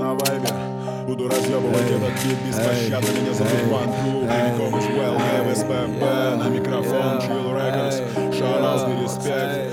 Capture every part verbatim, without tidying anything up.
на вайбе. Буду разъебывать этот бит беспощадно. Меня зовут Ван Клуб, Перекоп из Well, я в СПБ. На микрофон Chill Records, шарас и респект.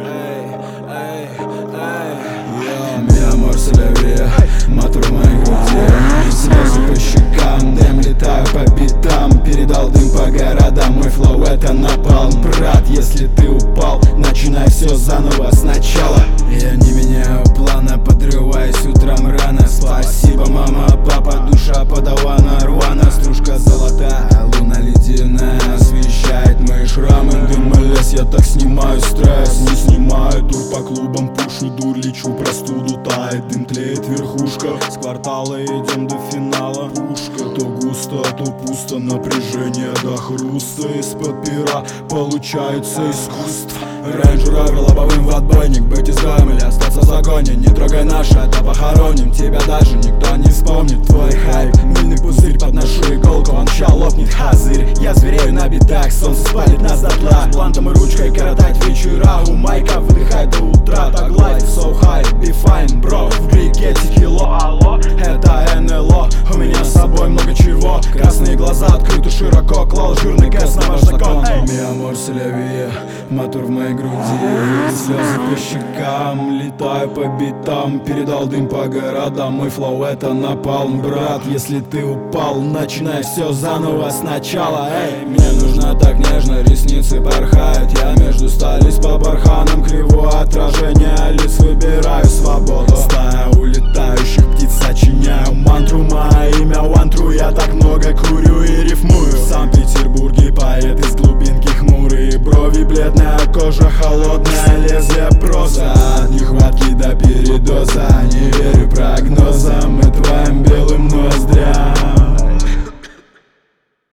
Мия морселеве, мотор в моей груди, слезы по щекам, дым летаю по битам. Передал дым по городам, мой флоу это напалм. Брат, если ты упал, начинай все заново сначала. Я не меняю плана, подрываюсь утром рано. Спасибо, мама, папа, душа подавана рвана. Стружка золотая, луна ледяная освещает мои шрамы. Дым и лес, я так снимаю стресс. Не снимаю тур по клубам, пушу дур, лечу простуду, тает дым, тлеет верхушка. С квартала идем до финала. Пушка то густо, то пусто, напряжение до хруста. Из-под пера получается искусство. Рейндж Ровер лобовым в отбойник, быть изгоем или остаться в загоне. Не трогай наше, это похороним. Тебя даже никто не вспомнит. Твой хайп, мыльный пузырь, подношу иголку, он ща лопнет хазырь. Я зверею на битах, солнце спалит нас дотла. С блантом и ручкой коротать вечера. У майка выдыхай до утра. Так life so high, be fine, bro. В брикете кило, алло, это эн эл о. У меня с собой много чего. Красные глаза открыты широко, клал жирный гэс на ваш закон. Мия морселеве, мотор в моей груди, слезы по щекам, летаю по битам. Передал дым по городам, мой флоу это напалм. Брат, если ты упал, начинай все заново сначала. Эй, мне нужно так нежно, ресницы порхают. Я между стали по барханам, криво отражение лиц, выбираю свободу. Стая улетаю